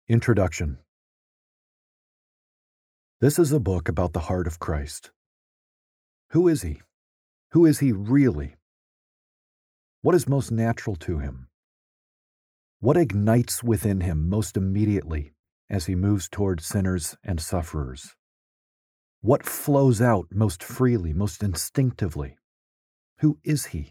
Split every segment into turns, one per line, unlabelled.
Introduction. This is a book about the heart of Christ. Who is he? Who is he really? What is most natural to him? What ignites within him most immediately as he moves toward sinners and sufferers? What flows out most freely, most instinctively? Who is he?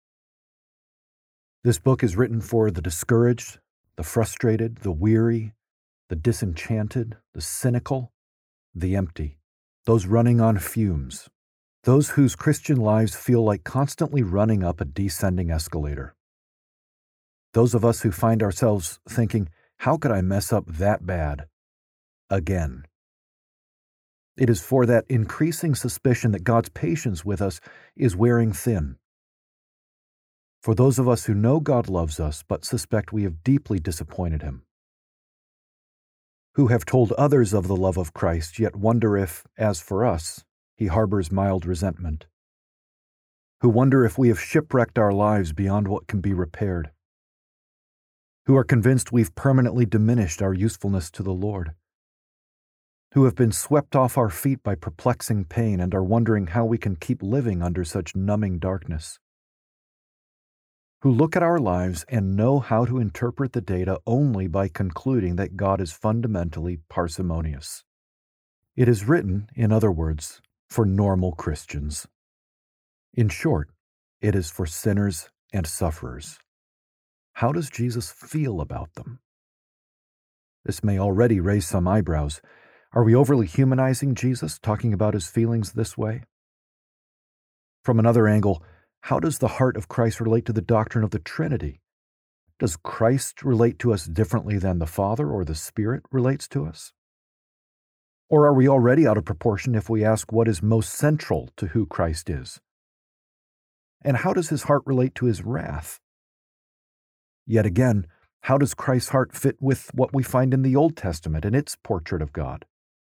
This book is written for the discouraged, the frustrated, the weary, the disenchanted, the cynical, the empty, those running on fumes, those whose Christian lives feel like constantly running up a descending escalator. Those of us who find ourselves thinking, how could I mess up that bad? Again. It is for that increasing suspicion that God's patience with us is wearing thin. For those of us who know God loves us but suspect we have deeply disappointed him. Who have told others of the love of Christ, yet wonder if, as for us, he harbors mild resentment. Who wonder if we have shipwrecked our lives beyond what can be repaired. Who are convinced we've permanently diminished our usefulness to the Lord. Who have been swept off our feet by perplexing pain and are wondering how we can keep living under such numbing darkness. Who look at our lives and know how to interpret the data only by concluding that God is fundamentally parsimonious. It is written, in other words, for normal Christians. In short, it is for sinners and sufferers. How does Jesus feel about them? This may already raise some eyebrows. Are we overly humanizing Jesus, talking about his feelings this way? From another angle, how does the heart of Christ relate to the doctrine of the Trinity? Does Christ relate to us differently than the Father or the Spirit relates to us? Or are we already out of proportion if we ask what is most central to who Christ is? And how does his heart relate to his wrath? Yet again, how does Christ's heart fit with what we find in the Old Testament and its portrait of God?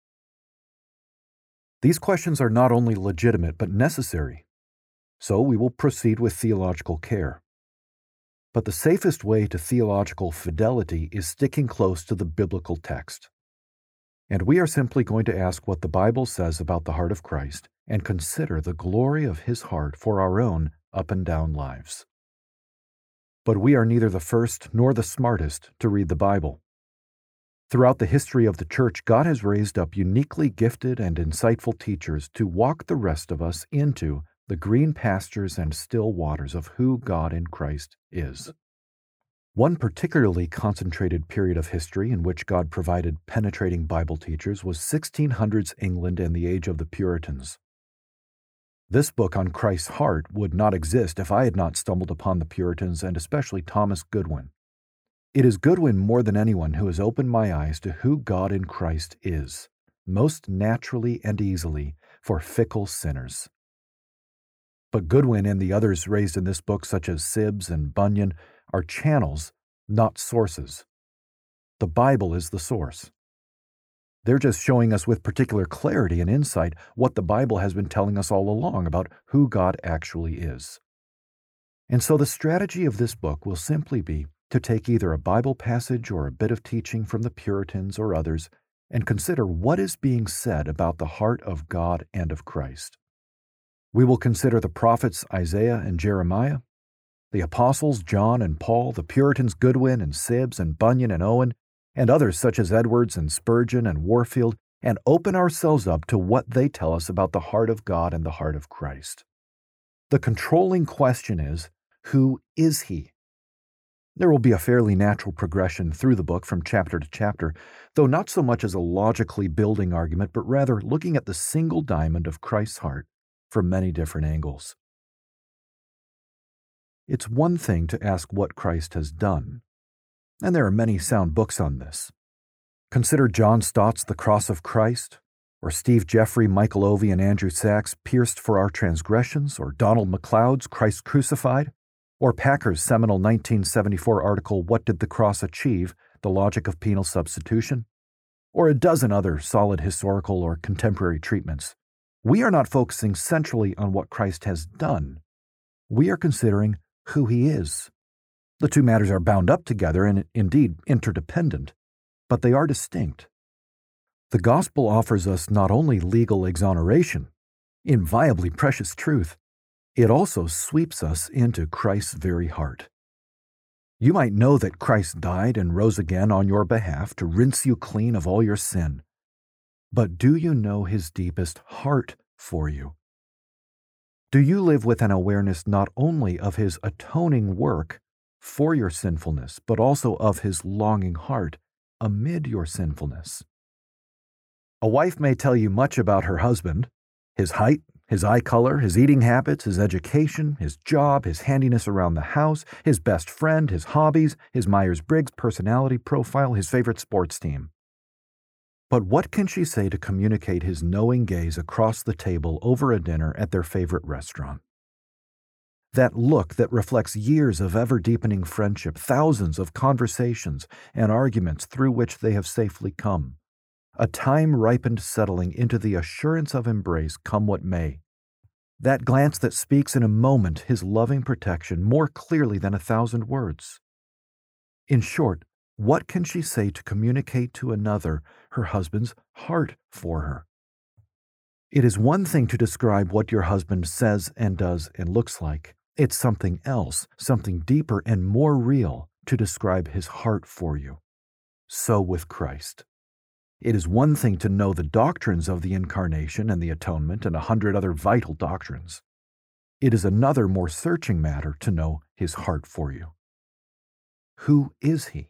These questions are not only legitimate but necessary. So we will proceed with theological care. But the safest way to theological fidelity is sticking close to the biblical text. And we are simply going to ask what the Bible says about the heart of Christ and consider the glory of his heart for our own up and down lives. But we are neither the first nor the smartest to read the Bible. Throughout the history of the church, God has raised up uniquely gifted and insightful teachers to walk the rest of us into the green pastures and still waters of who God in Christ is. One particularly concentrated period of history in which God provided penetrating Bible teachers was 1600s England and the age of the Puritans. This book on Christ's heart would not exist if I had not stumbled upon the Puritans and especially Thomas Goodwin. It is Goodwin more than anyone who has opened my eyes to who God in Christ is, most naturally and easily for fickle sinners. But Goodwin and the others raised in this book, such as Sibbes and Bunyan, are channels, not sources. The Bible is the source. They're just showing us with particular clarity and insight what the Bible has been telling us all along about who God actually is. And so the strategy of this book will simply be to take either a Bible passage or a bit of teaching from the Puritans or others and consider what is being said about the heart of God and of Christ. We will consider the prophets Isaiah and Jeremiah, the apostles John and Paul, the Puritans Goodwin and Sibbes and Bunyan and Owen, and others such as Edwards and Spurgeon and Warfield, and open ourselves up to what they tell us about the heart of God and the heart of Christ. The controlling question is, who is he? There will be a fairly natural progression through the book from chapter to chapter, though not so much as a logically building argument, but rather looking at the single diamond of Christ's heart from many different angles. It's one thing to ask what Christ has done, and there are many sound books on this. Consider John Stott's The Cross of Christ, or Steve Jeffrey, Michael Ovey, and Andrew Sachs' Pierced for Our Transgressions, or Donald MacLeod's Christ Crucified, or Packer's seminal 1974 article What Did the Cross Achieve? The Logic of Penal Substitution, or a dozen other solid historical or contemporary treatments. We are not focusing centrally on what Christ has done. We are considering who he is. The two matters are bound up together and indeed interdependent. but they are distinct. The gospel offers us not only legal exoneration, inviolably precious truth, it also sweeps us into Christ's very heart. You might know that Christ died and rose again on your behalf to rinse you clean of all your sin. But do you know his deepest heart for you? Do you live with an awareness not only of his atoning work for your sinfulness, but also of his longing heart amid your sinfulness? A wife may tell you much about her husband, his height, his eye color, his eating habits, his education, his job, his handiness around the house, his best friend, his hobbies, his Myers-Briggs personality profile, his favorite sports team. But what can she say to communicate his knowing gaze across the table over a dinner at their favorite restaurant? That look that reflects years of ever-deepening friendship, thousands of conversations and arguments through which they have safely come. A time-ripened settling into the assurance of embrace come what may. That glance that speaks in a moment his loving protection more clearly than 1,000 words. In short, what can she say to communicate to another her husband's heart for her? It is one thing to describe what your husband says and does and looks like. It's something else, something deeper and more real, to describe his heart for you. So with Christ. It is one thing to know the doctrines of the Incarnation and the Atonement and 100 other vital doctrines. It is another more searching matter to know his heart for you. Who is he?